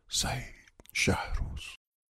سعید شهروز.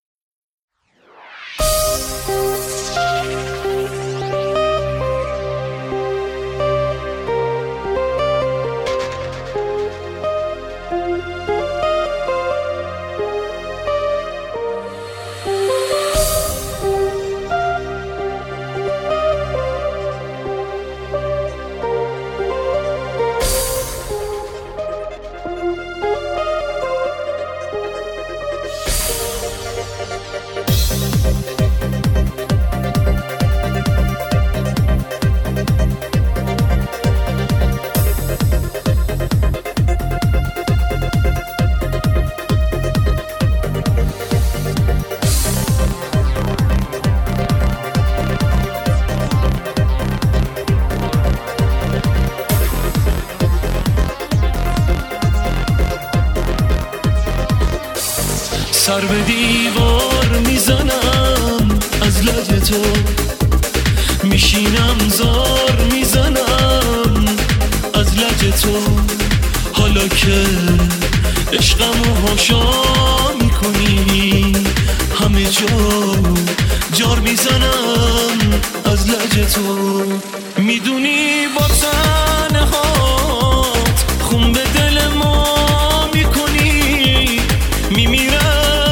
سر به دیوار میزنم از لج تو، میشینم زار میزنم از لج تو. حالا که عشقمو هاشا میکنی همه جار میزنم از لج تو. میدونی با تنهات خون به دل ما میکنی، میمیرم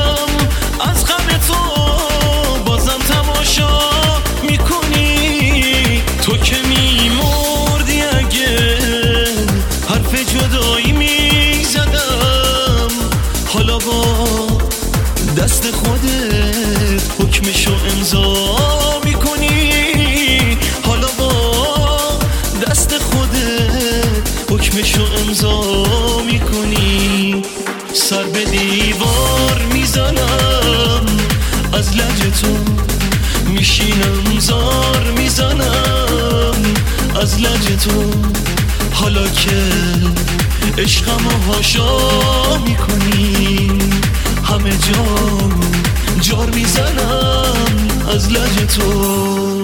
تو که میمردی اگه حرف جدایی میزدم. حالا با دست خودت حکمشو امضا میکنی، حالا با دست خودت حکمشو امضا میکنی. سر به دیوار میزنم از لج تو، میشینم زار میزنم از لج تو. حالا که عشقمو هاشا میکنی همه جار میزنم از لج تو.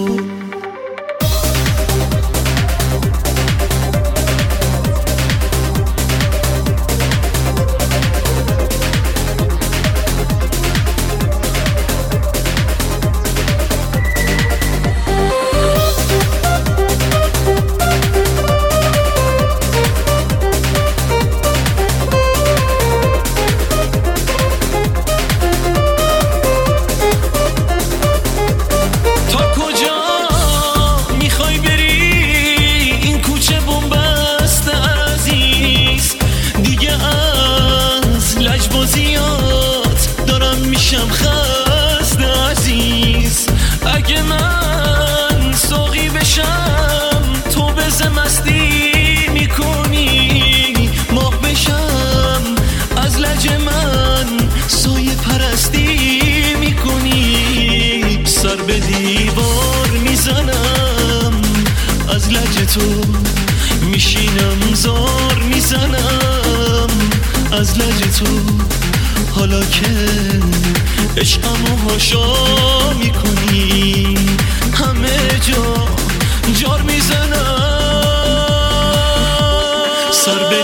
دارم میشم خسته عزیز، اگه من ساقی بشم تو بزه مستی میکنی، ماه بشم از لج من سایه پرستی میکنی. سر به دیوار میزنم از لج تو، میشینم زار میزنم از لج تو. حالا که عشقمو هاشا میکنی همه جار میزنم. سر به